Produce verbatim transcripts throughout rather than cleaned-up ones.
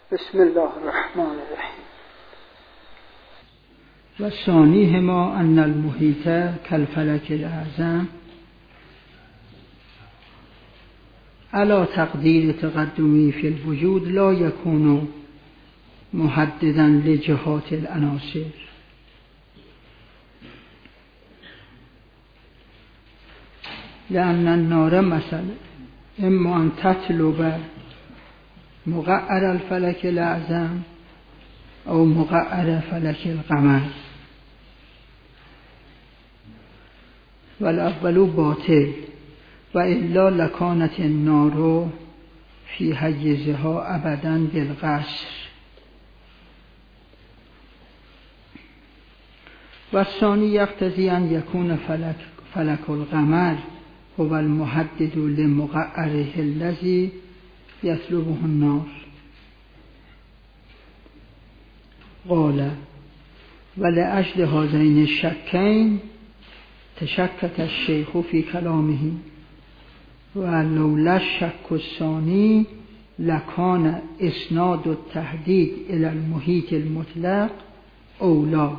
بسم الله الرحمن الرحیم. و ثانیهما ان المحیط کالفلک الاعظم علی تقدیر تقدمی فی الوجود لا یکون محددا لجهات العناصر، لأن النار مثلا اما ان تطلب مقعر الفلک الاعظم او مقعر فلک القمر والاول باطل و الا لکانت النار فی حیزها ابدا بالقصر. و الثانی یقتضی ان یکون فلک فلک القمر هو المحدد لمقعره الذی یطلبه النار. قال ولأجل هذین الشکین تشکک الشیخ فی کلامه و لولا الشک الثانی لکان اسناد التحدید الی المحیط المطلق اولا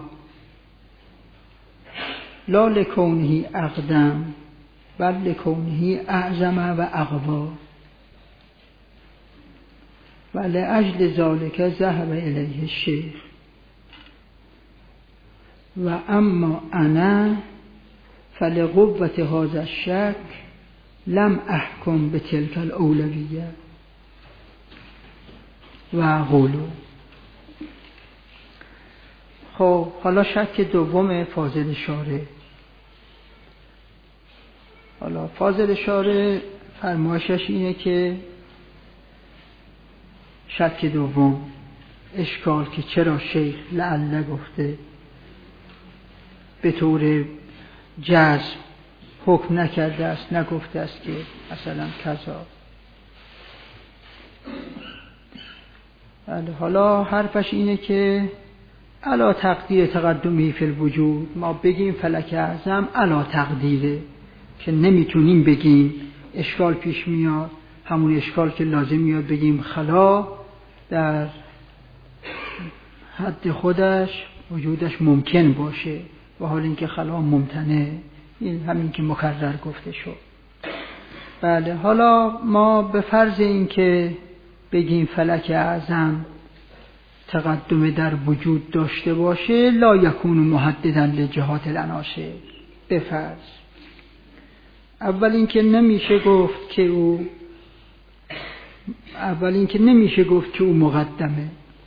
لا لکونه اقدم بل لکونه اعظم و اقوا و لأجل ذلك ذهب الیه الشیخ. و اما انا فلقوة هذا الشک لم احکم بتلك الاولویه و اقول. خب حالا شک دوم فاضل شارع. حالا فاضل شارع فرمایشش اینه که شک دوم اشکال که چرا شیخ لعل گفته به طور جزم حکم نکرده است، نگفته است که مثلا کذا. حالا حرفش اینه که علا تقدیر تقدمی فی الوجود، ما بگیم فلک اعظم علا تقدیره که نمیتونیم بگیم، اشکال پیش میاد، همون اشکال که لازم میاد بگیم خلا در حد خودش وجودش ممکن باشه و حال اینکه خلا ممتنع، این همین که مکرر گفته شد. بله، حالا ما به فرض این که بگیم فلک اعظم تقدم در وجود داشته باشه لا یکون محددا لجهات العناصر، به فرض اول این که نمیشه گفت که او اول این که نمیشه گفت که او مقدمه،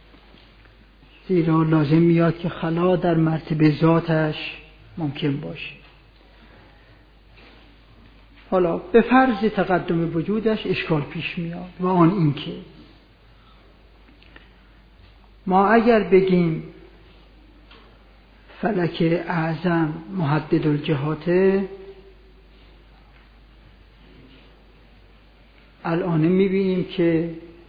زیرا لازم میاد که خلا در مرتبه ذاتش ممکن باشه. حالا به فرض تقدم وجودش اشکال پیش میاد و آن این که ما اگر بگیم فلک اعظم محدد الجهاته، الان میبینیم که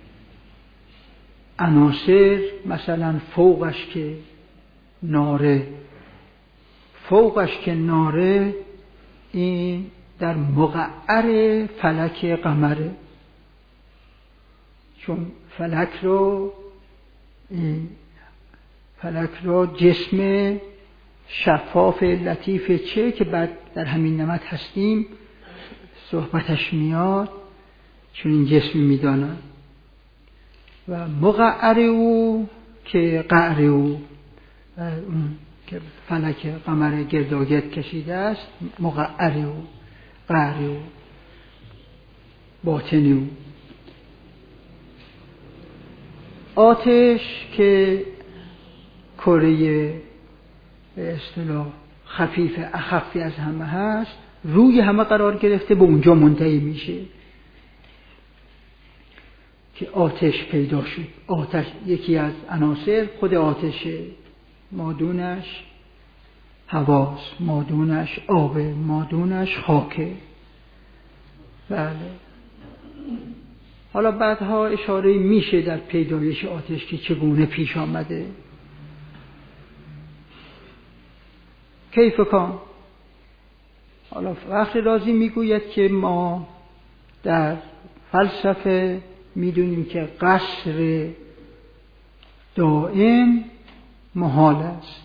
عناصر مثلا فوقش که ناره فوقش که ناره این در مقعر فلک قمره، چون فلک رو فلک رو جسم شفاف لطیف چه که بعد در همین نمط هستیم صحبتش میاد، چون این جسمی میدانن، و مقعر او که قعر او اون که فلک قمر گرداگرد کشیده است، مقعر او قعر او باطن او. آتش که کره به اصطلاح خفیف اخفی از همه هست، روی همه قرار گرفته، به اونجا منتهی میشه که آتش پیدا شد. آتش یکی از عناصر خود آتشه، مادونش هواست، مادونش آب، مادونش خاکه. بله، حالا بعدها اشاره میشه در پیدایش آتش که چگونه پیش آمده. کیف کان؟ حالا فخر رازی میگوید که ما در فلسفه میدونیم که قصر دائم محال است.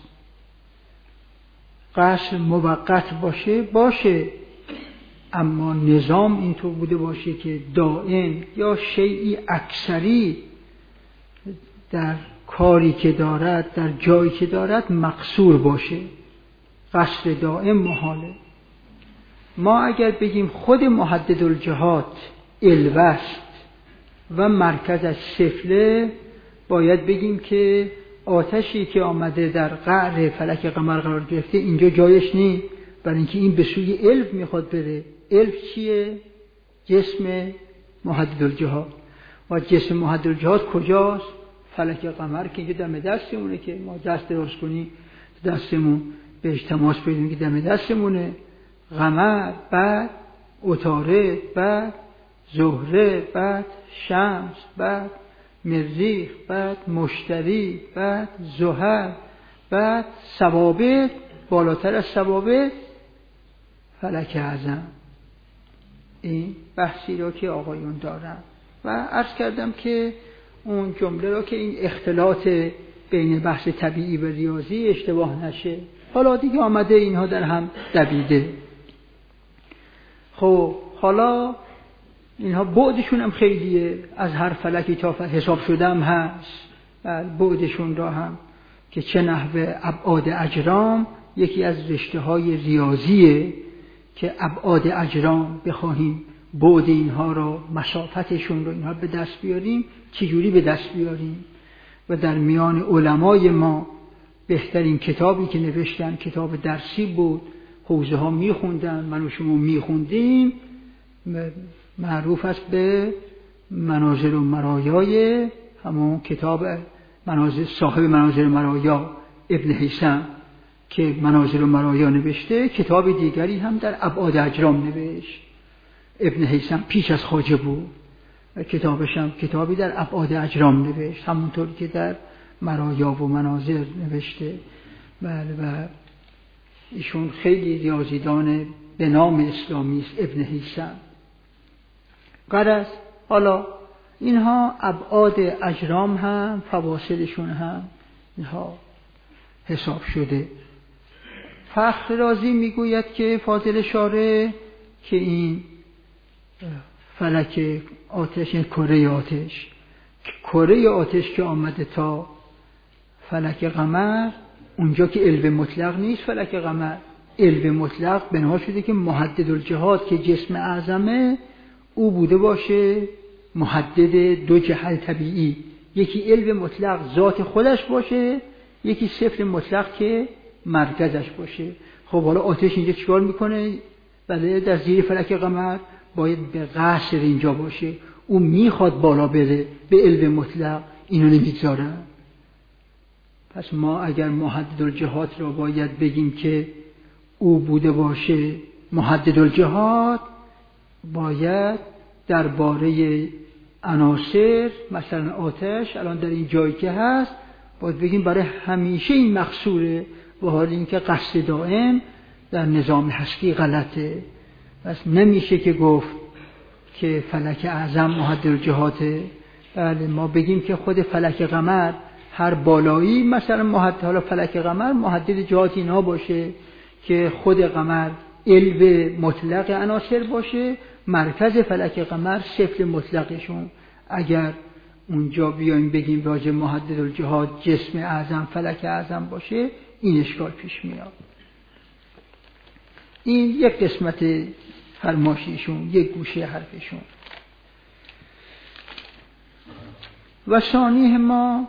قصر موقت باشه باشه، اما نظام اینطور بوده باشه که دائم یا شیئی اکثری در کاری که دارد، در جایی که دارد مقصور باشه. قصر دائم محاله. ما اگر بگیم خود محدد الجهات الوست و مرکزش سفله، باید بگیم که آتشی که آمده در قعر فلک قمر قرار گرفته اینجا جایش نیست، برای اینکه این به سوی الف میخواد بره. الف چیه؟ جسم محدد الجهات. و جسم محدد الجهات کجاست؟ فلک قمر که اینجا دم دستمونه، که ما دست درست کنیم دستمون بهش تماس بدیم که دم دستمونه. قمر، بعد عطارد، بعد زهره، بعد شمس، بعد مریخ، بعد مشتری، بعد زحل، بعد ثوابت، بالاتر از ثوابت فلک اعظم. این بحثی را که آقایون دارن و عرض کردم که اون جمله را که این اختلاط بین بحث طبیعی و ریاضی اشتباه نشه. حالا دیگه آمده اینها در هم دویده. خب حالا اینها بعدشون هم خیلیه، از هر فلکی تا فلک حساب شده هم هست. بعدشون را هم که چه نحوه ابعاد اجرام یکی از رشته های ریاضیه که ابعاد اجرام بخواهیم بعد اینها رو، مسافتشون رو اینها به دست بیاریم، چجوری به دست بیاریم. و در میان علمای ما بهترین کتابی که نوشتن کتاب درسی بود، حوزه ها میخوندن، من و شما میخوندیم، معروف است به منازل و مرایای، همون کتاب منازل، صاحب منازل و مرایا ابن هیثم که منازل و مرایا نوشته. کتاب دیگری هم در ابعاد اجرام نوشت ابن هیثم، پیش از خواجه بود. کتابش هم کتابی در ابعاد اجرام نوشت، همونطور که در مرایا و منازل نوشته. بله، و ایشون خیلی ریاضیدان به نام اسلامی است ابن هیثم. غرض حالا اینها ابعاد اجرام هم فواصلشون هم اینها حساب شده. فخر رازی میگوید که فاضل شارع که این فلک آتش، این کره آتش، کره آتش که آمده تا فلک قمر، اونجا که علو مطلق نیست فلک قمر، علو مطلق بنا شده که محدد الجهات که جسم اعظمه او بوده باشه محدد دو جهت طبیعی، یکی علو مطلق ذات خودش باشه، یکی صفر مطلق که مرکزش باشه. خب حالا آتش اینجا چیکار میکنه؟ بله، در زیر فلک قمر باید به قصر اینجا باشه، او میخواد بالا بره به علو مطلق، اینو نمیگذاره. پس ما اگر محدد الجهات را باید بگیم که او بوده باشه محدد الجهات، باید درباره عناصر مثلا آتش الان در این جایی که هست باید بگیم برای همیشه این مقصوره، و حال اینکه قصد دائم در نظام هستی غلطه. پس نمیشه که گفت که فلک اعظم محدد الجهاته. بله، ما بگیم که خود فلک قمر هر بالایی مثلا محدد، حالا فلک قمر محدد جهات اینا باشه که خود قمر علو مطلق عناصر باشه، مرکز فلک قمر صفر مطلقشون. اگر اونجا بیایم بگیم راجع محدد الجهات جسم اعظم فلک اعظم باشه، این اشکال پیش میاد. این یک قسمت فرماشیشون، یک گوشه حرفشون. و ثانیه ما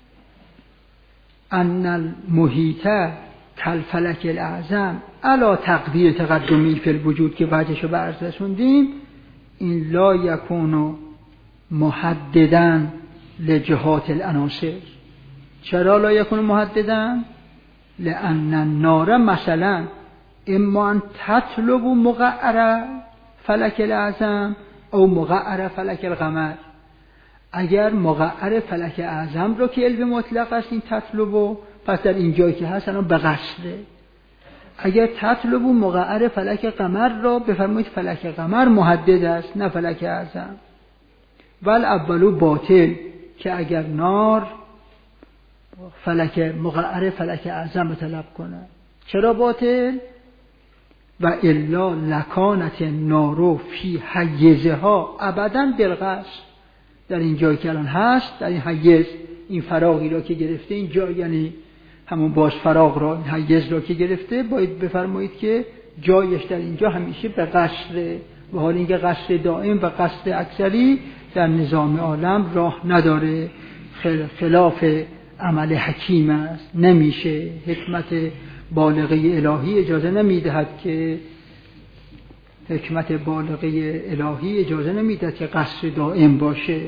ان المحیط کالفلک الاعظم علی تقدیر تقدمی فی الوجود که وجهشو به عرض رسوندیم، این لا یکون محددا لجهات العناصر. چرا لا یکون محددا؟ لأن النار مثلا اما ان تطلب مقعر فلک الاعظم او مقعر فلک القمر. اگر مقعر فلک اعظم رو که علم مطلق است این تطلب، پس در این جایی که هست الان به قصده. اگر تطلب مقعر فلک قمر را بفرمایید فلک قمر محدد است نه فلک اعظم. ول اولو باطل، که اگر نار فلک مقعر فلک اعظم طلب کنه. چرا باطل؟ و الا لکانت نارو فی حیزها ابدا بالقصد. در این جایی که الان هست، در این حیز، این فراغی را که گرفته، این جا یعنی همون باز فراغ را، این حیز را که گرفته، باید بفرمایید که جایش در اینجا همیشه به قصد، و حال اینکه قصد دائم و قصد اکثری در نظام عالم راه نداره، خلاف عمل حکیم است، نمیشه. حکمت بالغه الهی اجازه نمیدهد که حکمت بالغه الهی اجازه نمیدهد که قصد دائم باشه.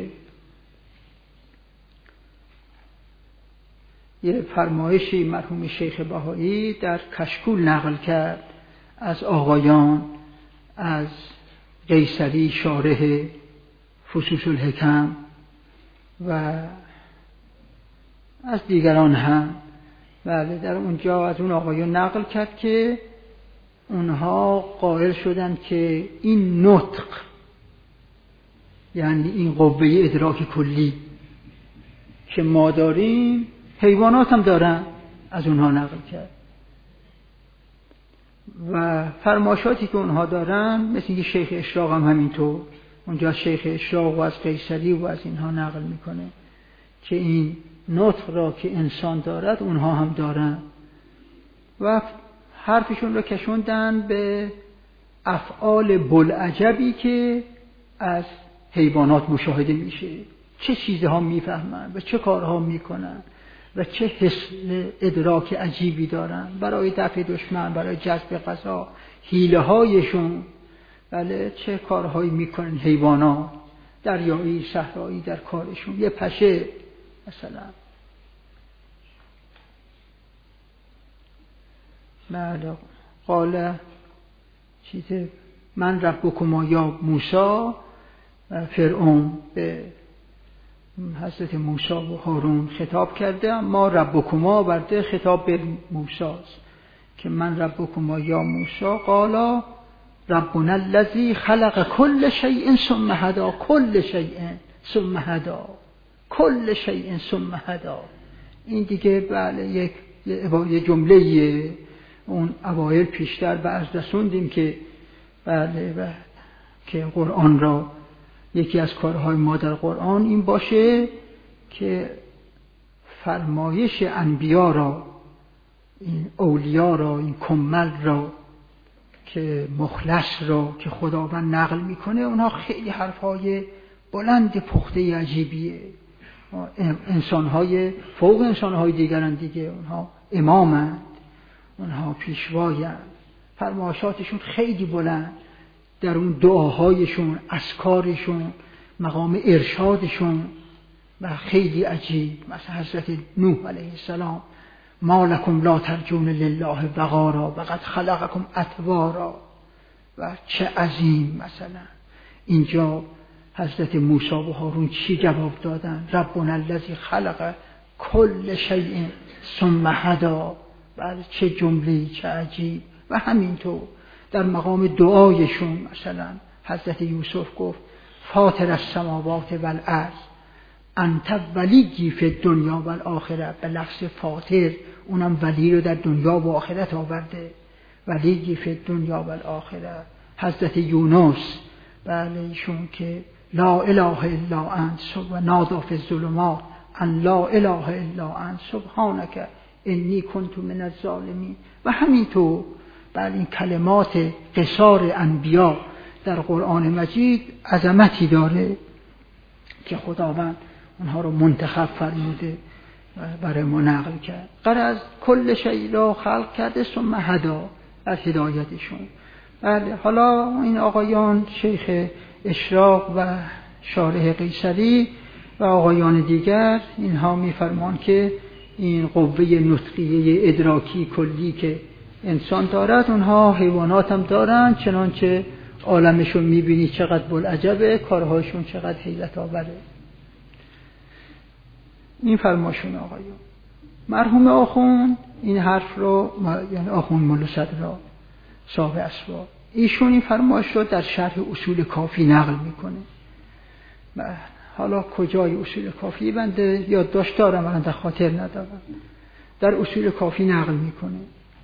یه فرمایشی مرحوم شیخ بهایی در کشکول نقل کرد از آقایان، از قیصری شارح فصوص الحکم و از دیگران هم. بله، در اونجا از اون آقایان نقل کرد که اونها قائل شدن که این نطق، یعنی این قوه ادراک کلی که ما داریم، حیوانات هم دارن. از اونها نقل کرد و فرمایشاتی که اونها دارن، مثل اینکه شیخ اشراق هم همینطور، اونجا شیخ اشراق و از قیصری و از اینها نقل میکنه که این نطق را که انسان دارد اونها هم دارن و حرفشون رو کشوندن به افعال بلعجبی که از حیوانات مشاهده میشه. چه چیزها میفهمن و چه کارها میکنن و چه حس ادراک عجیبی دارن برای دفع دشمن، برای جذب غذا، حیله هایشون. بله، چه کارهایی میکنن حیوانات دریایی صحرایی در کارشون. یه پشه مثلا، بله، قال چیزه من ربکما یا موسی، فرعون به حضرت موسی و هارون خطاب کرده، ما ربکما برده خطاب به موسی است که من ربکما یا موسی. قالا ربنا الذی خلق کل شیء ثم هدا، کل شیء ثم هدا، کل شیء ثم هدا. این دیگه بله یک یه جمله اون اوایل پیشتر به عرض رسوندیم که بله بله که قرآن را، یکی از کارهای ما در قرآن این باشه که فرمایش انبیا را، این اولیا را، این کمل را که مخلص را که خداوند نقل میکنه، اونها خیلی حرفهای بلند پخته عجیبیه. انسانهای فوق انسانهای دیگران دیگه، اونها امامند، اونها پیشوایند، فرمایشاتشون خیلی بلند، در اون دعاهایشون، اذکارشون، مقام ارشادشون و خیلی عجیب. مثلا حضرت نوح علیه السلام ما لکم لا ترجون لله وقارا وقد خلقکم اطوارا، و چه عظیم. مثلا اینجا حضرت موسی و هارون چی جواب دادن؟ ربنا الذی خلق کل شیء ثم هدا. بله، چه جمله‌ای، چه عجیب. و همینطور در مقام دعایشون مثلا حضرت یوسف گفت فاطر السماوات والارض انت ولی فی الدنیا والآخره. به لفظ فاطر، اونم ولی رو در دنیا و آخرت آورده، ولی فی الدنیا والآخره. حضرت یونس بله ایشون که لا اله الا انت و نادى فی الظلمات ان لا اله الا انت سبحانک انی کنت من الظالمین. و همینطور بله این کلمات قصار انبیا در قرآن مجید عظمتی داره که خداوند اونها رو منتخب فرموده و برای ما نقل کرد. غرض کل شیء را خلق کرده ثم هدا، از هدایتشون. بله، حالا این آقایان شیخ اشراق و شارح قیصری و آقایان دیگر، اینها میفرمان که این قوه نطقیه ادراکی کلی که انسان دارد اونها حیوانات هم دارن، چنانچه عالمشون میبینی چقدر بلعجبه، کارهاشون چقدر حیرت آوره. این فرماشون آقایون. مرحوم آخوند این حرف رو، یعنی آخوند مولا صدرا صاحب اسباب، ایشون این فرمایش رو در شرح اصول کافی نقل میکنه. حالا کجای اصول کافی بنده یادداشت دارم الان در خاطر ندارم، در اصول کافی نقل میکنه.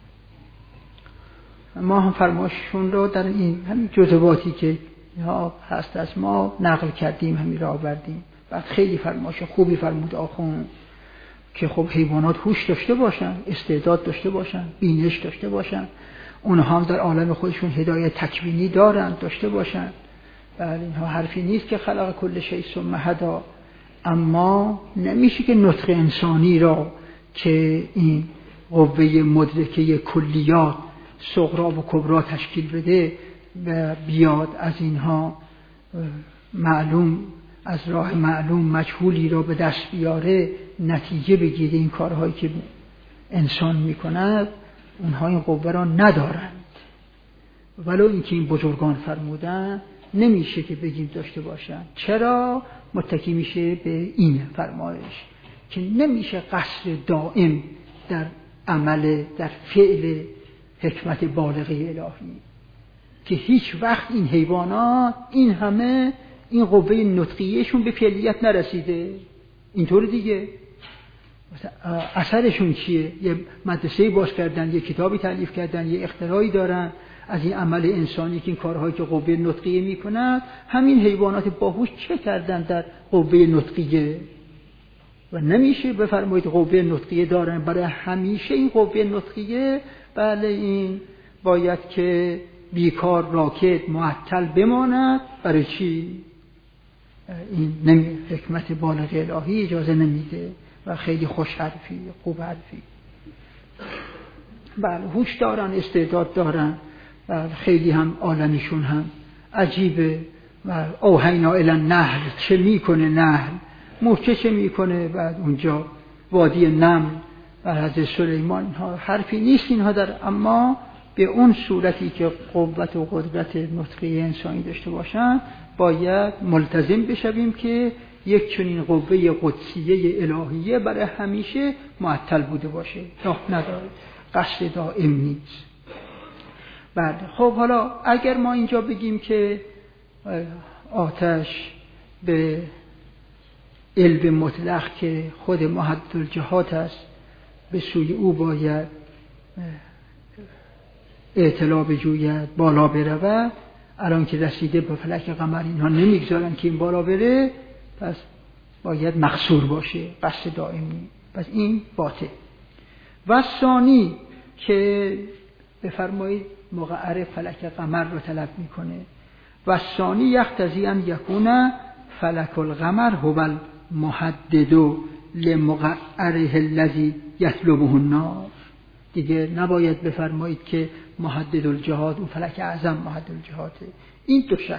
ما هم فرمایششون رو در این همین جزواتی که هست از ما نقل کردیم، همین را آوردیم. بعد خیلی فرمایش خوبی فرمود آخوند که خب حیوانات هوش داشته باشن، استعداد داشته باشن، بینش داشته باشن، اونها هم در عالم خودشون هدایت تکوینی دارن داشته باشن. بله اینها حرفی نیست که خلق کل شیء ثم هدی، اما نمیشه که نطق انسانی را که این قوه مدرکه کلیات صغرا و کبرا تشکیل بده و بیاد از اینها معلوم از راه معلوم مجهولی را به دست بیاره، نتیجه بگیره. این کارهایی که انسان میکند اونها این قوه را ندارند، ولو اینکه این بزرگان فرمودن نمیشه که بگیم داشته باشن. چرا؟ متکی میشه به این فرمایش که نمیشه قصر دائم در عمل در فعل حکمت بالغه الهی، که هیچ وقت این حیوانات این همه این قوه نطقیهشون به فعلیت نرسیده. اینطور دیگه اثرشون چیه؟ یه مدرسه باز کردن، یه کتابی تالیف کردن، یه اختراعی دارن از این عمل انسانی که این کارهایی که قوه نطقیه میکنند. همین حیوانات باهوش چه کردن در قوه نطقیه؟ و نمیشه بفرمایید قوه نطقیه دارن برای همیشه. این قوه نطقیه بله این باید که بیکار راکد معطل بماند. برای چی؟ این نمی حکمت بالغه الهی اجازه نمیده. و خیلی خوش حرفی، خوب حرفی. بله هوش دارن، استعداد دارن، و خیلی هم عالمیشون هم عجیبه. و اوحینا الی النحل، چه میکنه نحل؟ موچه چه میکنه؟ بعد اونجا وادی نمل و حضرت سلیمان، ها حرفی نیست اینها در، اما به اون صورتی که قوت و قدرت نطقی انسانی داشته باشن باید ملتزم بشویم که یک چنین قوه قدسیه الهیه برای همیشه معطل بوده باشه، راه نداره، قصد دائم نیست. بعد خب حالا اگر ما اینجا بگیم که آتش به علم مطلق که خود محدالجهات است به سوی او باید اطلاع بجوید، بالا برود، الان که رسیده به فلک قمر اینها نمیگذارن که این بالا بره، پس باید مقصور باشه، قصد دائمی. پس این باطل. و ثانی که بفرمایید مقعر فلک قمر رو طلب میکنه. و ثانی یقتضی ان یکون فلک القمر هو المحدد لمقعره الذی یطلبه الناس. دیگه نباید بفرمایید که محدد الجهات اون فلک اعظم محدد الجهاته. این دو شک.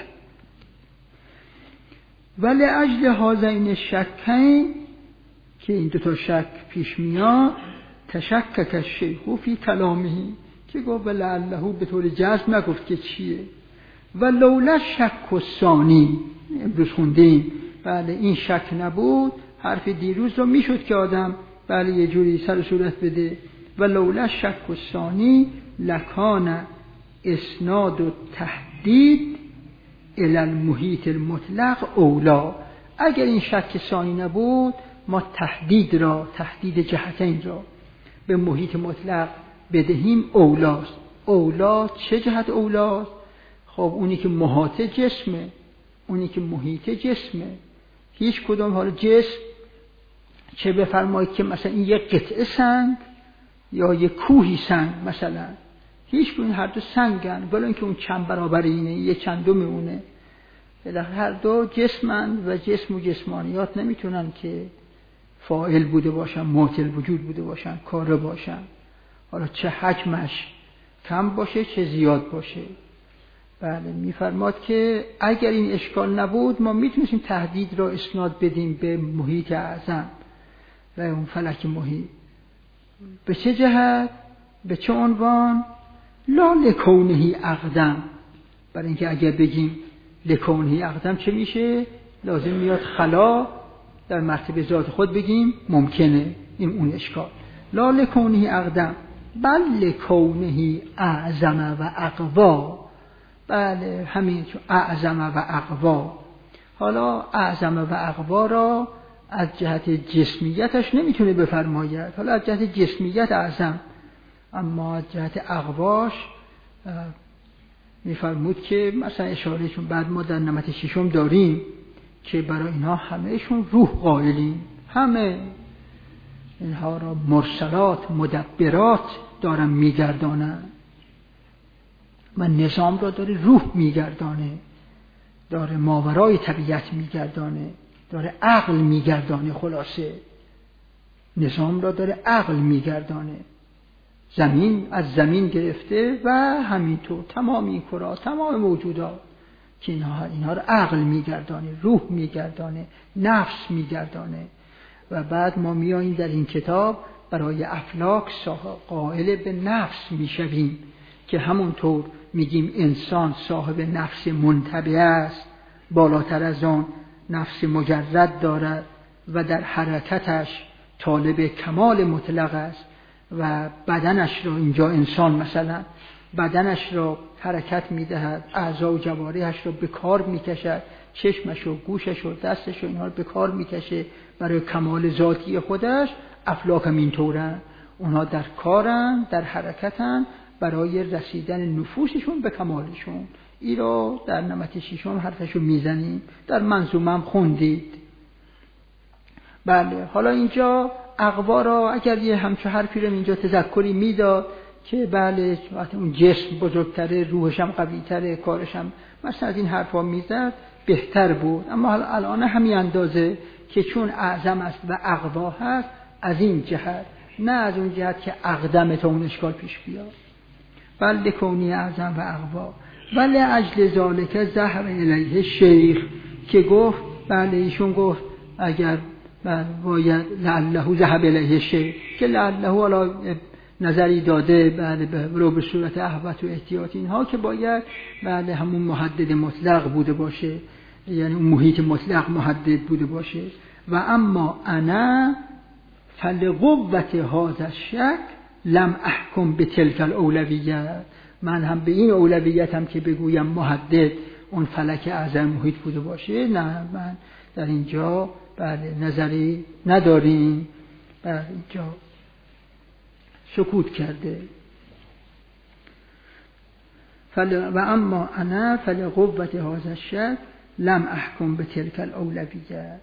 ولی اجل هذین الشکین که این دو تا شک پیش میاد، تشکک الشیخ فی کلامه که گفت لعله به طور جزم نگفت که چیه. و لولا شک الثانی، امروز خوندیم بله این شک نبود حرف دیروز رو میشد که آدم بله یه جوری سر صورت بده. و لولا شک الثانی لکان اسناد و تهدید الی المحیط المطلق اولا. اگر این شک ثانی نبود ما تهدید را، تهدید جهتین را به محیط مطلق بدهیم اولاست. اولا چه جهت اولاست؟ خب اونی که محاط جسمه، اونی که محیط جسمه. هیچ کدام حال جسم چه بفرمایید که مثلا این یک قطعه سنگ یا یک کوهی سنگ مثلا، هیچ کدوم هر دو سنگن، ولی اینکه اون چند برابر اینه، یه چندم اونه. هر دو جسمن و جسم و جسمانیات نمیتونن که فاعل بوده باشن، معطل وجود بوده باشن، کاره باشن. حالا چه حجمش کم باشه چه زیاد باشه. بله میفرماد که اگر این اشکال نبود ما میتونیم تهدید را اسناد بدیم به محیط اعظم و اون فلک محیط. به چه جهت؟ به چه عنوان؟ لا لکونهی اقدم. برای اینکه اگر بگیم لکونهی اقدم چه میشه؟ لازم میاد خلا در مرتبه ذات خود بگیم ممکنه، این اون اشکال. لا لکونهی اقدم بل لکونهی اعظم و اقوا. بله همین چون اعظم و اقوا حالا اعظم و اقوا را از جهت جسمیتش نمیتونه بفرماید، حالا از جهت جسمیت اعظم، اما از جهت اقواش میفرمود که مثلا اشارهشون بعد ما در نمط ششم داریم که برای اینها همهشون روح قائلین، همه اینها را مرسلات مدبرات دارن میگردانن و نظام را داره روح میگردانه، داره ماورای طبیعت میگردانه، داره عقل میگردانه، خلاصه نظام را داره عقل میگردانه، زمین از زمین گرفته و همینطور تمام این کرات، تمام موجودات که اینها, اینها را عقل میگردانه، روح میگردانه، نفس میگردانه. و بعد ما میاییم در این کتاب برای افلاک قائل به نفس میشویم که همونطور میگیم انسان صاحب نفس منتبه است، بالاتر از آن نفس مجرد دارد و در حرکتش طالب کمال مطلق است و بدنش را، اینجا انسان مثلا بدنش را حرکت میدهد، اعضا و جوارحش را به کار میکشد، چشمش و گوشش و دستش و اینها را به کار میکشه برای کمال ذاتی خودش. افلاک هم اینطورن، اونها در کارن، در حرکتن برای رسیدن نفوسشون به کمالشون. این را در نمط ششم حرفشو میزنیم، در منظومه هم خوندید. بله، حالا اینجا اقوا را اگر یه همچه حرفی رو اینجا تذکری میداد که بله وقتی اون جسم بزرگتره، روحش هم قوی‌تره، کارش هم مثلا از این حرفا میزد بهتر بود. اما الان همین اندازه که چون اعظم است و اقوا هست، از این جهت، نه از اون جهت که اقدم تا اون اشکال پیش بیاد. بله کونی اعظم و اقوا ولی اجل ذالک ذهب الیه شیخ که گفت، بله ایشون گفت اگر باید لعله ذهب الیه شیخ که لعله حالا نظری داده، بله به به صورت احوط و احتیاط اینها که باید بله همون محدد مطلق بوده باشه، یعنی اون محیط مطلق محدد بوده باشه. و اما انا فلقوت هذا الشک لم احکم به تلک الاولویت، من هم به این اولویت هم که بگویم محدد اون فلک اعظم محیط بوده باشه، نه، من در اینجا بله نظری نداریم. بله اینجا سکوت کرده. فل و اما انا فلقوت هذا الشک لم احکم به تلک الاولویت،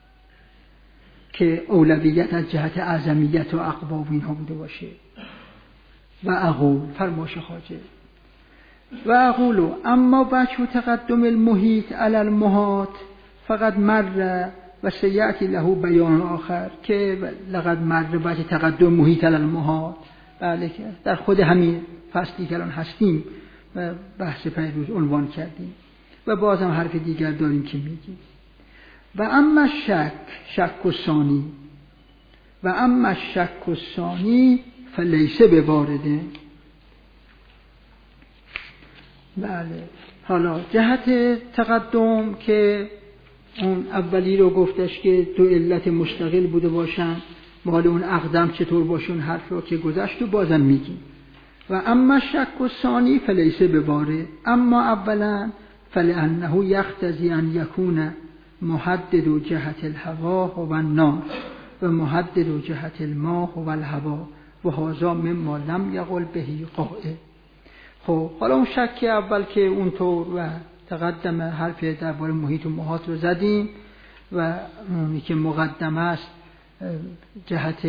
که اولویت از جهت اعظمیت و اقوا و اینها بوده باشه. و اقول فرماش خواجه و اقول اما وجه تقدم المحیط علی المحاط فقط مر و سیأتی له بیان آخر که لقد مر وجه تقدم محیط علی المحاط، بله که در خود همین فصلی که الان هستیم و بحث پیروز عنوان کردیم و بازم حرف دیگر داریم که میگیم. و اما شک شک و ثانی و اما شک و ثانی فلیسه به وارده. بله حالا جهت تقدم که اون اولی رو گفتش که دو علت مشتغل بوده باشن، مال اون اقدم چطور باشون حرف رو که گذشت و بازم میگیم. و اما شک و ثانی فلیسه به وارد. اما اولا فلانه یقتضی ان یکون محدد جهت الهوا و النار و محدد جهت الماء و الهوا و هذا مما لم یقل بهی قائل. خب حالا اون شک اول که اونطور و تقدم حرف درباره محیط و محاط رو زدیم و اونی که مقدمه است جهت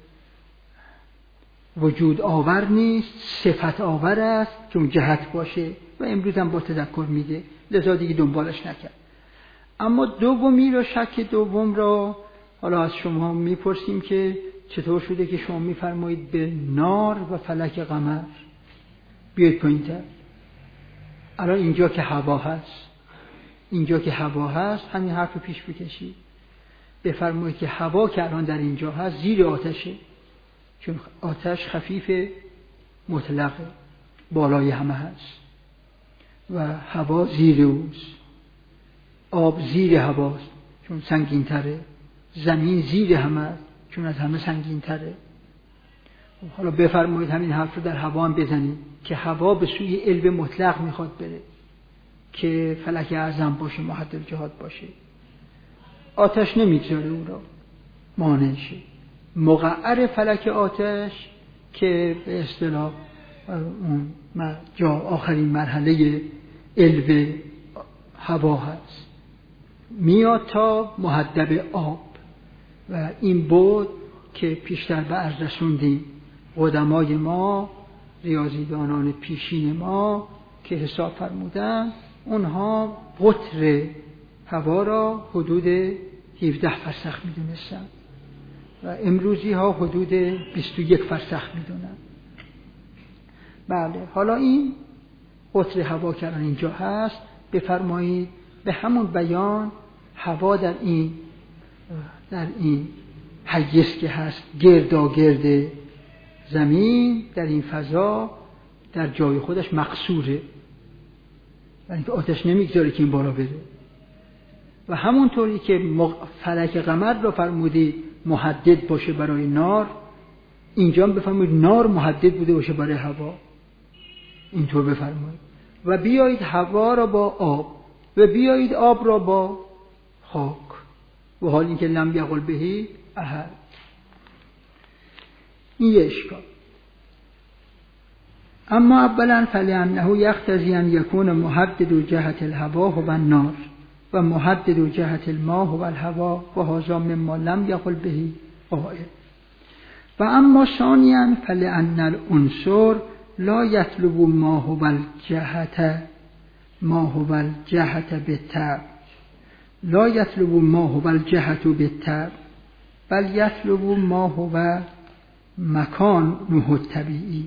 وجود آور نیست، صفت آور است که اون جهت باشه و امروز هم با تذکر میده، لذا دیگه دنبالش نکرد. اما دومی رو، شک دوم رو حالا از شما میپرسیم که چطور شده که شما میفرمایید به نار و فلک قمر. بیاید پایین‌تر. الان اینجا که هوا هست، اینجا که هوا هست همین حرف رو پیش بکشید، بفرمایید که هوا که الان در اینجا هست زیر آتشه، چون آتش خفیف مطلقه بالای همه هست و هوا زیر اوست. آب زیر هواست چون سنگین تره، زمین زیر همه است چون از همه سنگین تره. حالا بفرمایید همین حرف رو در هوا هم بزنید که هوا به سوی علم مطلق میخواد بره، که فلک اعظم باشه، محدد جهات باشه. آتش نمیگذاره او را مانع شه. مقعر فلک آتش که به اصطلاح اون جا آخرین مرحله علو هوا هست، میاد تا محدب آب و این بود که پیشتر به عرض رسوندیم قدمای ما، ریاضیدانان پیشین ما که حساب فرمودن، اونها قطر هوا را حدود هفده فرسخ میدونستن و امروزی ها حدود بیست و یک فرسخ میدونن. بله، حالا این قطر هوا که الان اینجا هست، بفرمایید به همون بیان هوا در این در این حیز که هست گرداگرد زمین، در این فضا در جای خودش مقصوره، یعنی که آتش نمیگذاره که این بالا بره. و همونطوری که فلک قمر رو فرمودید محدد باشه برای نار، اینجا بفرمایید نار محدد بوده باشه برای هوا، اینطور بفرمایید. و بیایید هوا را با آب و بیایید آب را با خاک، و حال اینکه لم یقل بهی احد. این یه اشکال. اما اولا فلانه یقتضی ان یکون محدد جهت الهوا هو النار و محدد جهت الماء هو الهوا و هذا مما لم یقل بهی قائل. و اما ثانیا فلان العنصر لا یطلب ما هو الجهت ما هو الجهت بالتبع لا یطلب ما هو الجهت بالتبع بل یطلب ما هو مکانه الطبیعی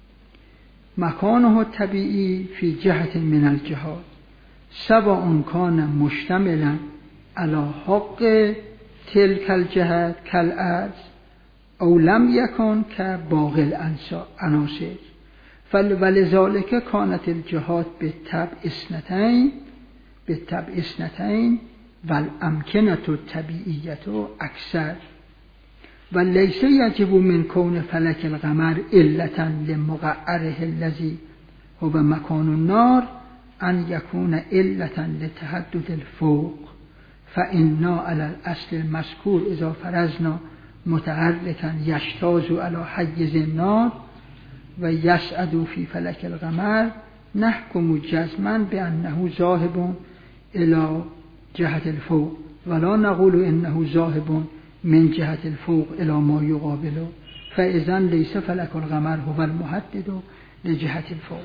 مکانه الطبیعی فی جهت من الجهات سواء کان مشتملا علی حق تلک الجهت کالارض او لم یکن کباقی العناصر فلذلك کانت الجهات بالطبع اثنتین بالطبع اثنتین والامکنة الطبیعیة اکثر و لیس یجب من کون فلک القمر علتا لمقعره الذی هو مکان النار ان یکون علتا لتحدد الفوق فإنا على الاصل المذکور اذا فرضنا متحرکا یجتاز علی حیز النار و یصعد فی فلک القمر نحکم جزما بانه ذاهب الى جهت الفوق ولا نقول انه ذاهب من جهت الفوق الى ما یقابله فاذا لیس فلک القمر هو المحدد لجهت الفوق.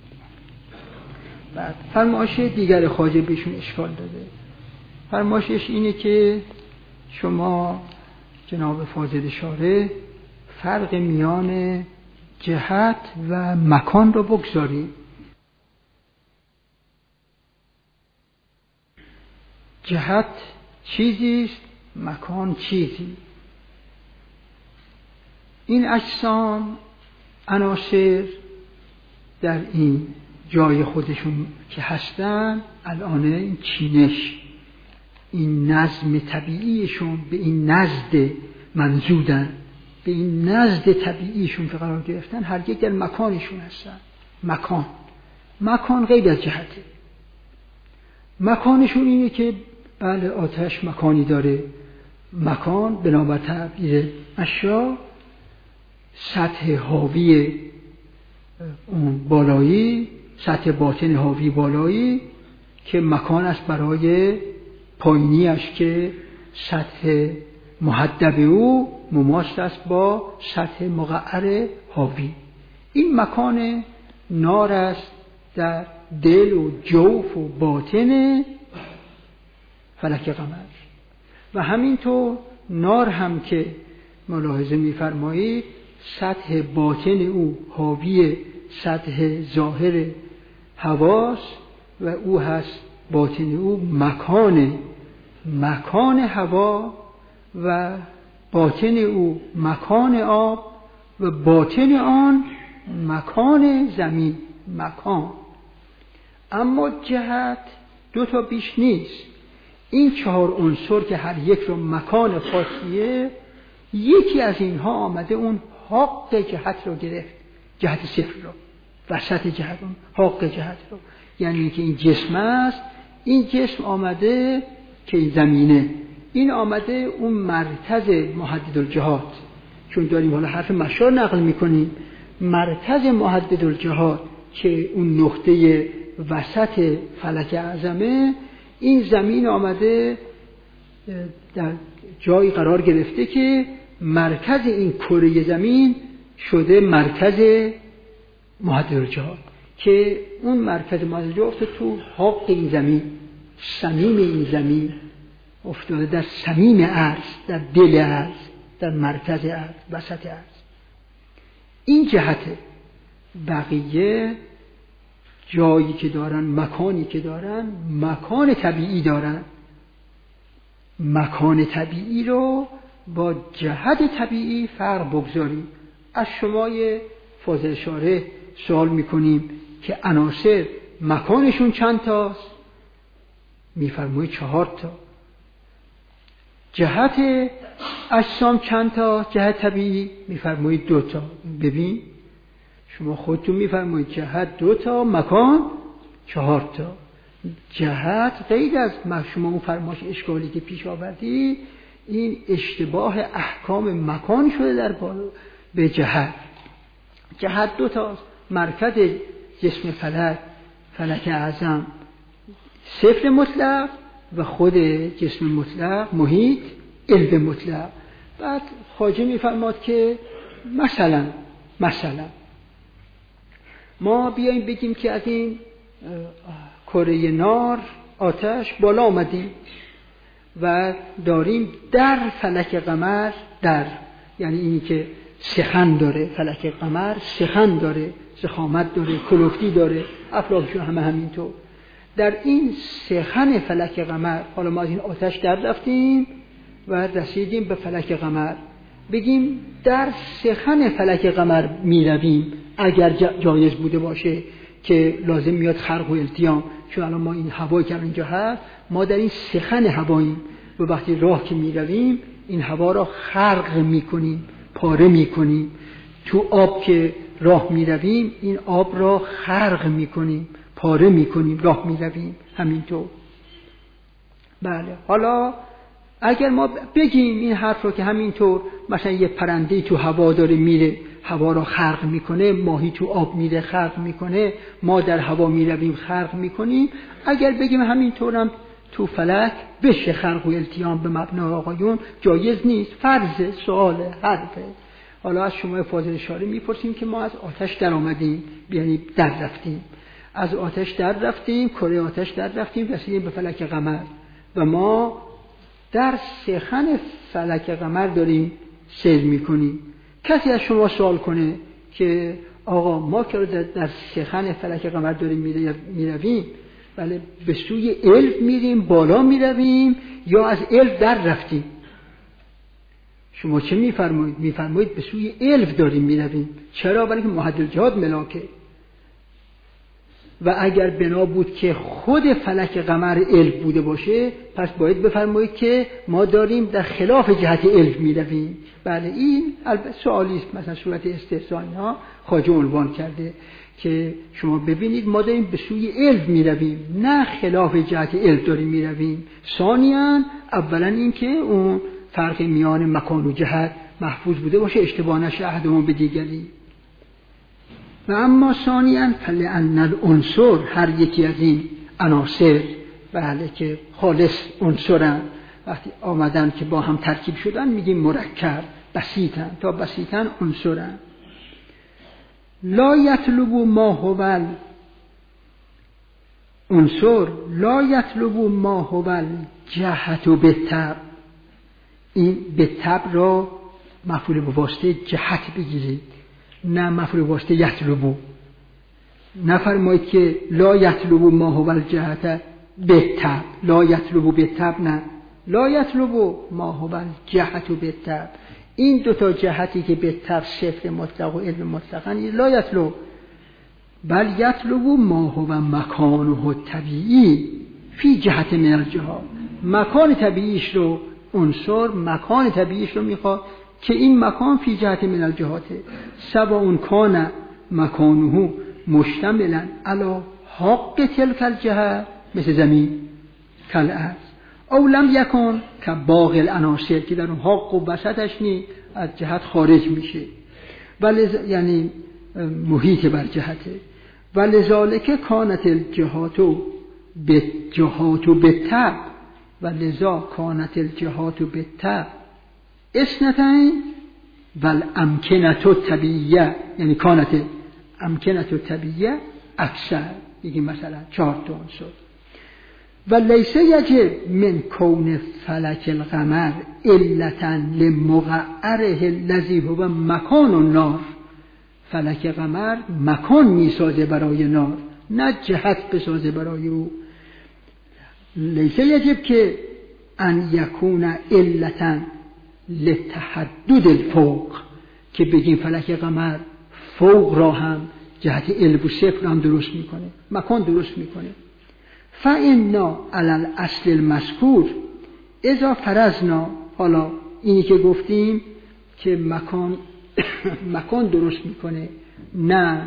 بعد فرمایش دیگر خواجه بهشون اشکال داده. فرمایشش اینه که شما جناب فاضل شارح فرق میان جهت و مکان رو بگذارید. جهت چیزیست، مکان چیزی. این اجسام عناصر در این جای خودشون که هستن الان این چینش، این نظم طبیعیشون به این نزد منزودن، به این نزد طبیعیشون که قرار گرفتن، هر یک در مکانشون هستن. مکان مکان غیر از جهته. مکانشون اینه که بله آتش مکانی داره. مکان بنابر تعبیر اشیا سطح حاوی اون بالایی، سطح باطن حاوی بالایی که مکان است برای پایینیش که سطح محدب او مماثل است با سطح مقعر حاوی. این مکان نار است در دل و جوف و باطن فلک قمر. و همینطور نار هم که ملاحظه می‌فرمایید سطح باطن او حاوی سطح ظاهر حواس و او هست باطن او مکان مکان هوا و باطن او مکان آب و باطن آن مکان زمین مکان. اما جهت دو تا بیش نیست. این چهار عنصر که هر یک رو مکان خاصیه، یکی از اینها آمده اون حق جهت رو گرفت، جهت صفر رو، وسط جهت اون حق جهت رو. یعنی که این جسم است، این جسم آمده که این زمینه، این آمده اون مرکز محدد الجهات، چون داریم حالا حرف مشار نقل میکنیم، مرکز محدد الجهات که اون نقطه وسط فلک اعظمه، این زمین آمده در جایی قرار گرفته که مرکز این کره زمین شده مرکز محدد الجهات، که اون مرکز محدد الجهات تو حق این زمین، صمیم این زمین افتاده، در صمیم ارض، در دل ارض، در مرکز ارض، وسط ارض. این جهته. بقیه جایی که دارن، مکانی که دارن، مکان طبیعی دارن. مکان طبیعی رو با جهت طبیعی فرق بگذاریم. از شمای فاضل شارح سوال میکنیم که عناصر مکانشون چند تاست؟ میفرمایید چهار تا. جهت اجسام چند تا؟ جهت طبیعی میفرمایید دو تا. ببین شما خودتون میفرمایید جهت دو تا، مکان چهار تا. جهت غیر از شما اون فرمایش اشکالی که پیش آوردی، این اشتباه احکام مکان شده در بالا به جهت. جهت دو تاست، مرکز جسم فلک، فلک اعظم صفر مطلق و خود جسم مطلق محیط علم مطلق. بعد خواجه میفرماد که مثلا مثلا ما بیاییم بگیم که از این کره نار آتش بالا آمدیم و داریم در فلک قمر، در یعنی اینی که سخن داره، فلک قمر سخن داره، ضخامت داره، کلفتی داره، افلاکشون همه همینطور. در این سخن فلک قمر، حالا ما از این آتش در رفتیم و رسیدیم به فلک قمر، بگیم در سخن فلک قمر می رویم، اگر جایز بوده باشه که لازم میاد خرق و التیام، چون الان ما این هوایی که اینجا هست، ما در این سخن هواییم و وقتی راه که می رویم این هوا را خرق می کنیم، پاره می کنیم. تو آب که راه می رویم این آب را خرق می کنیم، پاره می کنیم، راه می رویم همینطور. بله، حالا اگر ما بگیم این حرف رو که همینطور مثلا یه پرنده تو هوا داره میره، هوا را خرق میکنه، ماهی تو آب میره خرق میکنه، ما در هوا میرویم خرق میکنیم، اگر بگیم همینطورم تو فلک بشه خرق و التیام به مبنای آقایون، جایز نیست، فرض سواله، حرفه. حالا از شما فاضل شارح میپرسیم که ما از آتش در آمدیم، یعنی در رفتیم، از آتش در رفتیم، کره آتش در رفتیم، رسیدیم به فلک قمر و ما در سخن فلک قمر داریم سیر میکنیم. کسی از شما سوال کنه که آقا ما که در سخن فلک قمر داریم میرویم، بله، به سوی علم میریم، بالا میرویم یا از علم در رفتیم؟ شما چه میفرمایید؟ میفرمایید به سوی علم داریم میرویم. چرا؟ برای که محدد الجهات ملاکه. و اگر بنا بود که خود فلک قمر علم بوده باشه، پس باید بفرمایید که ما داریم در خلاف جهت علم میرویم. بله، این البته سوالی است، مثلا صورت استحسان ها خواجه عنوان کرده که شما ببینید ما داریم به سوی علم میرویم، نه خلاف جهت علم داریم میرویم. ثانیاً اولا این که اون فرق میان مکان و جهت محفوظ بوده باشه، اشتباه نشه احدمون به دیگری. و اما ثانیاً فلأن العنصر، هر یکی از این عناصر، بله، که خالص عنصرن، وقتی آمدن که با هم ترکیب شدن میگیم مرکب، بسیطن، تا بسیطن عنصرن. لا یطلب ما هو عنصر، لا یطلب ما هو جهت و بالطبع. این بالطبع را مفعول به واسطه جهت بگیرید، نه مفعول به واسطه یطلبو. نفرمایید که لا یطلب ما هو الجهت بالطبع، لا یطلب بالطبع، نه، لا یطلب ما هو الجهت بالطبع. این دو تا جهتی که بالطبع صفر مطلق و علم مطلقاً، لا یطلب، بل یطلب ما هو مکانه طبیعی فی جهت من الجهات. مکان طبیعیش رو عنصر، مکان طبیعیش رو میخواد که این مکان فی جهت من الجهاته، سواء کان مکانه مشتملا علی حق تلک الجهت مثل زمین کل ارض او لم یکن که باقی العناصر که در اون حق و وسطش نی از جهت خارج میشه ولی یعنی محیط بر جهته ولذالک کانت الجهات به جهات و به تب ولذا کانت الجهات به تب اثنتین والامکنه الطبیعیه یعنی کانت امکنه الطبیعیه اکثر دیگه مثلا چهار تا عنصر و لیس یجب من کون فلک القمر علتا لمقعره الذی هو مکان النار فلک قمر مکان میسازه برای نار نه جهت بسازه برای او لیس یجب که ان یکون علتا لتحدد الفوق که بگیم فلک قمر فوق را هم جهت علم و صفر هم درست میکنه مکان درست میکنه فإنا علی الاصل المذکور اذا فرضنا حالا اینی که گفتیم که مکان مکان درست میکنه نه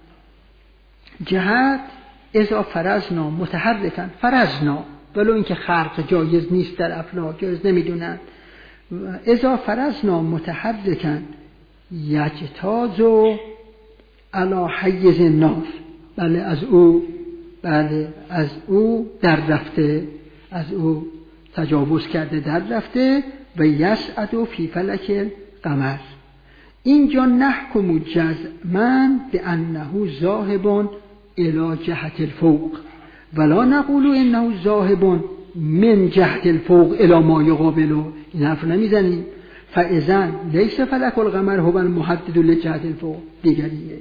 جهت اذا فرضنا متحرکن فرضنا ولو اینکه خلق جایز نیست در افلاک جایز نمیدونن اذا فرضنا متحرکن یجتازو علی حیز النار بله از او بله از او در رفته از او تجاوز کرده در رفته و یسعد فی فلک القمر اینجا نحکم جزما بانه ذاهب الی جهت الفوق ولا نقول انه ذاهب من جهت الفوق الی ما یقابله این حرف نمیزنیم فاذا لیس فلک القمر هو المحدد لجهت الفوق دیگریه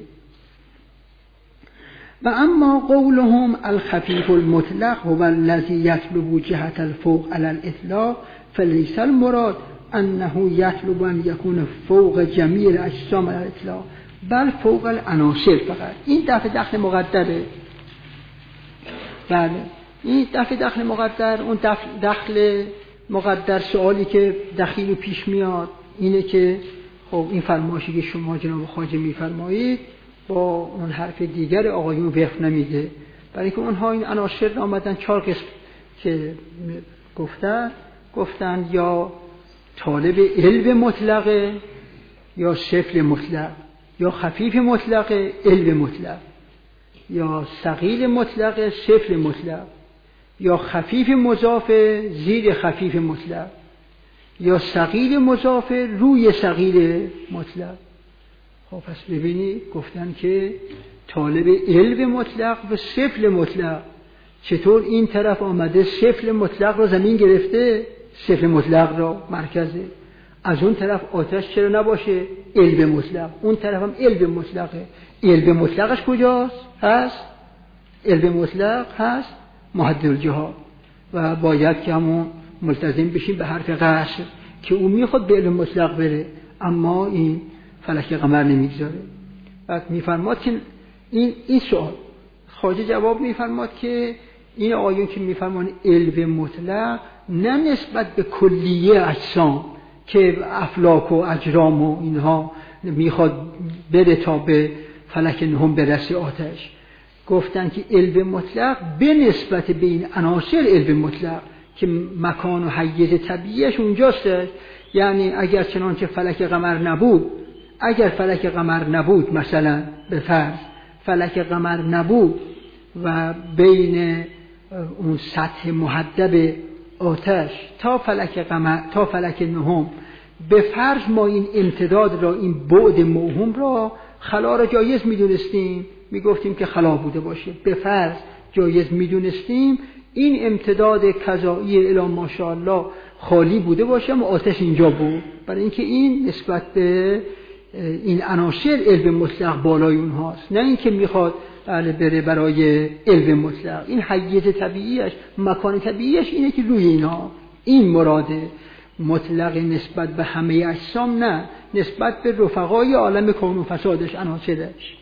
و اما قولهم الخفیف المطلق هو الذي يطلب جهت الفوق على الاطلاق فليس المراد انه يطلب ان يكون فوق جميع الاجسام على الاطلاق بل فوق العناصر فقط این دفع دخل مقدره بله این دفع دخل مقدر اون دفع دخل مقدر سوالی که دخیل پیش میاد اینه که خب این فرمایشی که شما جناب خواجه میفرمایید با اون حرف دیگر آقایون وفق نمیده برای که اونها این عناصر آمدن چهار قسم که گفتن گفتن یا طالب علم مطلقه یا سفل مطلق یا خفیف مطلق علم مطلق یا ثقیل مطلق سفل مطلق یا خفیف مضاف زیر خفیف مطلق یا ثقیل مضاف روی ثقیل مطلق. خب پس ببینید گفتن که طالب علم مطلق و سفل مطلق چطور این طرف آمده سفل مطلق رو زمین گرفته سفل مطلق رو مرکزه از اون طرف آتش چرا نباشه علم مطلق اون طرف هم علم مطلقه علم مطلقش کجاست هست علم مطلق هست محدد الجهات و باید که همون ملتزم بشیم به حرف قصر که اون میخواد به علم مطلق بره اما این فلک قمر نمیگذاره. بعد میفرماد که این این سوال خواجه جواب میفرماد که این آیون که میفرمان علم مطلق نه نسبت به کلیه اجسام که افلاک و اجرام و اینها میخواد بره تا به فلک نهم برسه آتش گفتن که علم مطلق به نسبت به این عناصر علم مطلق که مکان و حیز طبیعیش اونجاست یعنی اگر چنانچه فلک قمر نبود اگر فلک قمر نبود مثلا به فرض فلک قمر نبود و بین اون سطح محدب آتش تا فلک قمر تا فلک نهم به فرض ما این امتداد را این بعد موهوم را خلا را جایز میدونستیم میگفتیم که خلا بوده باشه به فرض جایز میدونستیم این امتداد کذایی الی ماشاءالله خالی بوده باشه اما آتش اینجا بود برای اینکه این نسبت به این عناصر علم مطلق بالای اونهاست نه اینکه میخواد بره برای علم مطلق این حیز طبیعیش مکان طبیعیش اینه که روی اینا این مراده مطلق نسبت به همه اجسام نه نسبت به رفقای عالم کون و فسادش عناصرش.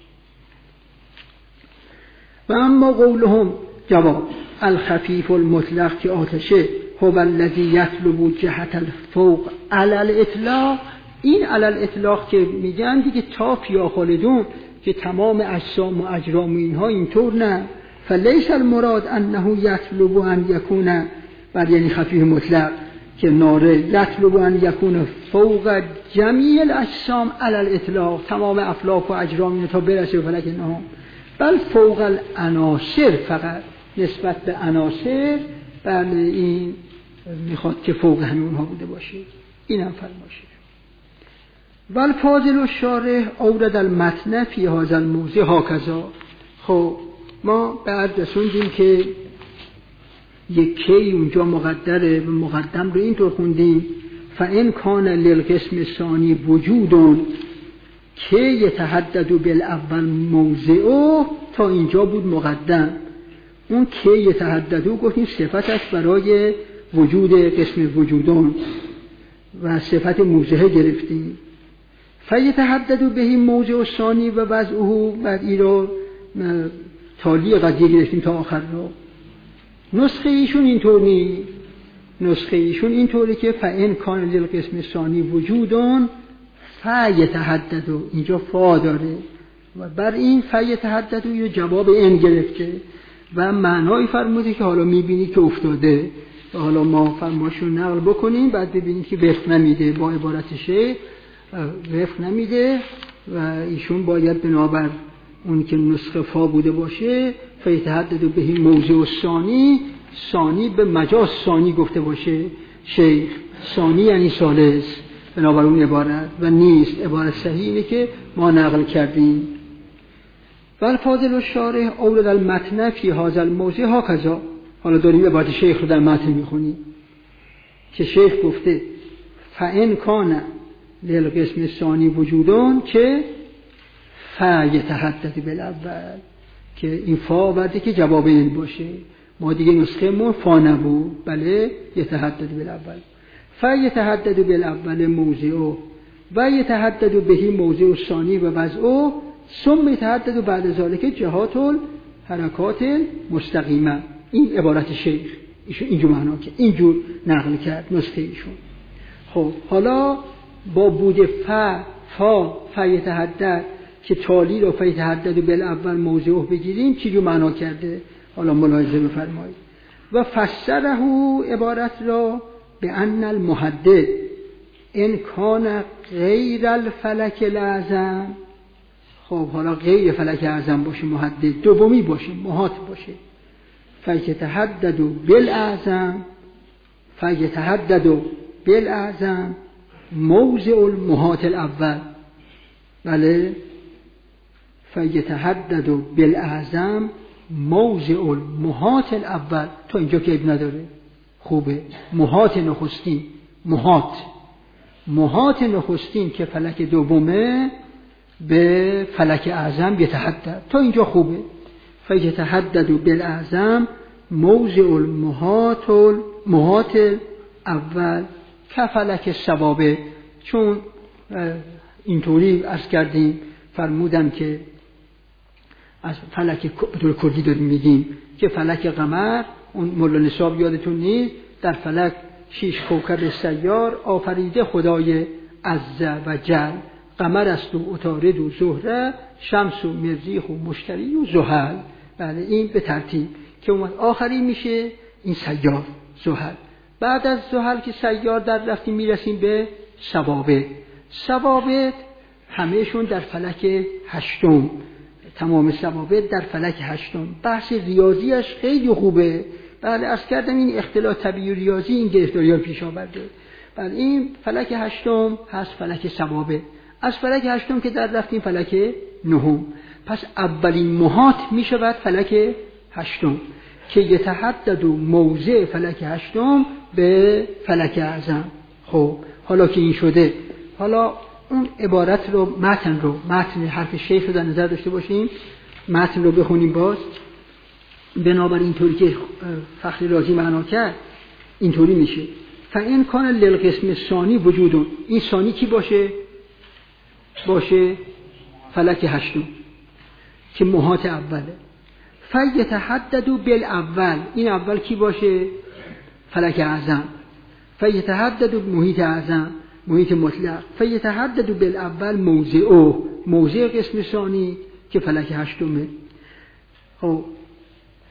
و اما قولهم جواب الخفیف المطلق که آتشه هو الذی یطلب جهت الفوق علی الاطلاق این علی الاطلاق که میگن دیگه تا فیا خالدون که تمام اجسام و اجرام اینها اینطور نه فلیس المراد انه یطلب ان یکون بر یعنی خفیف مطلق که ناره یطلب ان یکون فوق جمیع الاجسام علی الاطلاق، تمام افلاک و اجرام تا برسه به فلک نهم، بل فوق العناصر، فقط نسبت به عناصر بله این میخواد که فوق همه اونها بوده باشه. اینم فرماشه. والفاضل الشارح اورد المتن فی هذا الموضع هکذا. خب ما بعد رسوندیم که یک کی اونجا مقدره و مقدم رو اینطور خوندیم فان کان للقسم الثانی وجود که یتحدد بالاول موضعه، تا اینجا بود مقدم. اون که یتحدد گفتیم صفتش برای وجود قسم وجودان و صفت موضعه گرفتیم. فیتحدد به موضع الثانی و وضعه، بعد این رو تالی قضیه گرفتیم تا آخر رو. نسخه ایشون اینطور نیست، نسخه ایشون اینطوری که فإن کان للقسم الثانی وجودون فیتحدد، اینجا فا داره و بر این فیتحدد رو جواب این گرفته و معنای فرموده که حالا میبینی که افتاده و حالا ما فرماشون نقل بکنیم بعد ببینیم که وفق نمیده با عبارت شیخ، وفق نمیده و ایشون باید بنابر اون که نسخه فا بوده باشه فیتحدد به موضع الثانی، ثانی به مجاز ثانی گفته باشه شیخ، ثانی یعنی ثالث بنابر اون عبارت و نیست. عبارت صحیح اینه که ما نقل کردیم. والفاضل الشارح اورد المتن فی هذا الموضع هکذا. حالا داریم عبارت شیخ رو در متن میخونیم که شیخ گفته فإن کان للقسم الثانی وجودون که فیتحدد بالاول، که این فا آورده که جواب این باشه. ما دیگه نسخه مون فا نبود، بله یتحدد بالاول. فیتحدد بالاول موضعه و یتحدد به موضع الثانی و وضعه ثم یتحدد بعد ذلك جهات الحرکات مستقیمه. این عبارت شیخ ایشون اینجور معنا که اینجور نقل کرد نسخه ایشون. خب حالا با بود فا فا فیتحدد که تالی رو فیتحدد بالاول موضعه بگیریم چی جور معنا کرده؟ حالا ملاحظه بفرمایید. و فسره عبارت را به ان المحدد ان کان غیر الفلک الاعظم. خب حالا غیر فلک اعظم باشه، محدد دومی باشه، محاط باشه. فیتحدد بالاعظم، فیتحدد بالاعظم موضع المحاط الاول. بله فیتحدد بالاعظم موضع المحاط الاول. تا اینجا که اب نداره خوبه. محاط نخستین، محاط محاط نخستین که فلک دومه به فلک اعظم یتحدد. تا اینجا خوبه. فیتحدد بالاعظم موضع المحاط المحاط اول که فلک سبابه. چون اینطوری عرض کردیم فرمودم که از فلک دور کردی داریم میگیم که فلک قمر، اون مولا نصاب یادتون نیست، در فلک شیش کوکب سیار آفریده خدای عز و جل. قمر است و عطارد و زهره، شمس و مریخ و مشتری و زحل. بله این به ترتیب که اومد آخری میشه این سیار زحل. بعد از زحل که سیار در رفتیم میرسیم به ثوابت. ثوابت همهشون در فلک هشتم، تمام ثوابت در فلک هشتم. بحث ریاضیش خیلی خوبه. بله عرض کردم این اختلاط طبیعی و ریاضی این گرفتاری‌ها پیش آورده. بله این فلک هشتم هست فلک ثوابت. از فلک هشتم که در رفتیم فلک نهم. پس اولین محاط می شود فلک هشتم که یتحدد موضع فلک هشتم به فلک اعظم. خب حالا که این شده، حالا اون عبارت رو متن رو متن حرف شیخ رو در نظر داشته باشیم. متن رو بخونیم باز. بنابراین اینطوری که فخری رازی معنا کرد اینطوری میشه فإن کان للقسم الثانی وجودون. این ثانی کی باشه؟ باشه فلک هشتم که محاط اوله. فیتحدد بالاول. این اول کی باشه؟ فلک اعظم. فیتحدد محیط اعظم، محیط مطلق. فیتحدد بالاول موضعه، موضع قسم ثانی که فلک هشتمه. خب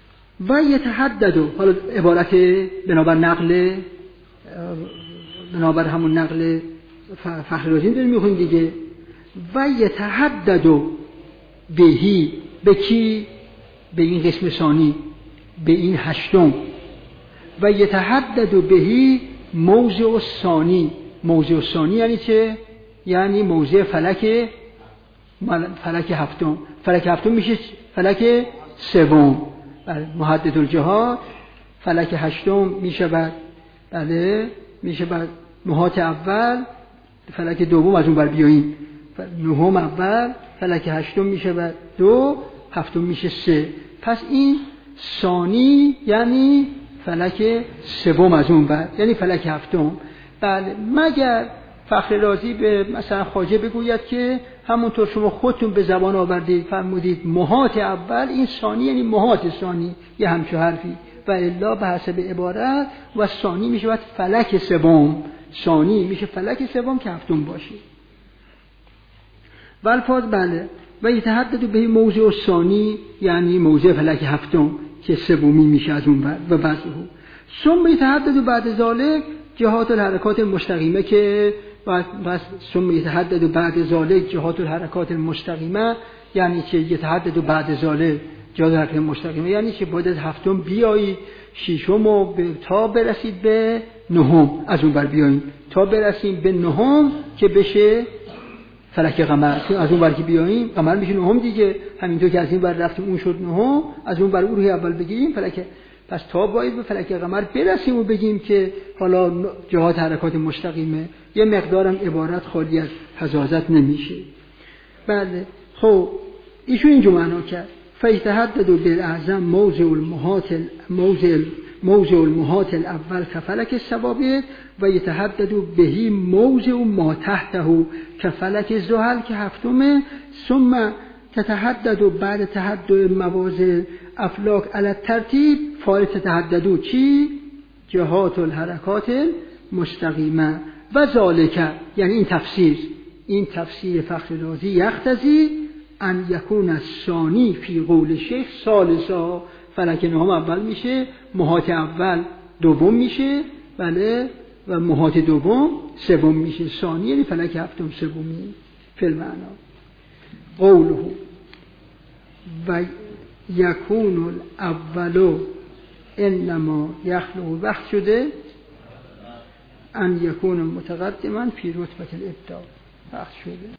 و یتحدد، حالا عبارت بنابر نقل، بنابر همون نقل فخر رازی داریم میخونیم دیگه. و یتحدد بهی، به کی؟ به این قسم ثانی، به این هشتم. و یتحدد بهی موضع ثانی. موضع ثانی یعنی چه؟ یعنی موضع فلک فلک هفتم. فلک هفتم میشه فلک سوم. بله، محدد الجهات. فلک هشتم میشه بعد، بله میشه بعد نهات اول، فلک دوم از اون بر بیاییم، نهم اول، فلک هشتم میشه بعد دو، هفتم میشه سه. پس این ثانی یعنی فلک سوم از اون بر، یعنی فلک هفتم. بله، مگر فخر رازی به مثلا خواجه بگوید که همونطور شما خودتون به زبان آوردید فرمودید مهات اول، این ثانی یعنی مهات ثانی، یه همچو حرفی. و الا به حسب عبارت و ثانی میشه باید فلک سوم، ثانی میشه فلک سوم که هفتم باشه. و الفاظ بله و یتحدد به موضع ثانی یعنی موضع فلک هفتم که سومی میشه از اون و بعضه. ثم یتحدد بعد ذالک جهات الحرکات المستقیمه، که بس ثم یتحدد بعد ذالک جهات الحرکات المستقیمه یعنی که یتحدد بعد ذالک جهات الحرکات المستقیمه یعنی که باید از هفتم بیایید ششم و تا برسید به نهم، از اون بر بیایید تا برسیم به نهم که بشه فلک قمر. از اون بر که بیاییم قمر میشه نهم دیگه، همینطور که از این بر رفتیم اون شد نهم، از اون بر اون روی اول بگیریم فلک. پس تا باید به فلک قمر برسیم و بگیم که حالا جهات حرکات مستقیمه. یه مقدارم عبارت خالی از حزازت نمیشه. بله خب ایشون اینجا معنا کرد فیتحدد بالاعظم موضع المهات موضع موضع المهات الاول كفلك الثوابت و یتحدد بهی موضع ما تحته كفلك الزحل که هفتمه. ثم تتحدد بعد تحدد مواضع افلاک علی الترتیب فارغ تتحددو چی؟ جهات الحرکات مستقیمه و ذالک، یعنی این تفسیر این تفسیر فخر رازی یقتضی ان یکون الثانی فی قول شیخ ثالثا، فلک نهم اول میشه، مهات اول دوم میشه، بله، و مهات دوم سوم میشه. ثانی یعنی فلک هفتم سومی فی المعنا. قوله و یکون الاولو انما یخلق، وقت شده ان یکون متقدما فی رتبه الابداع، وقت شده.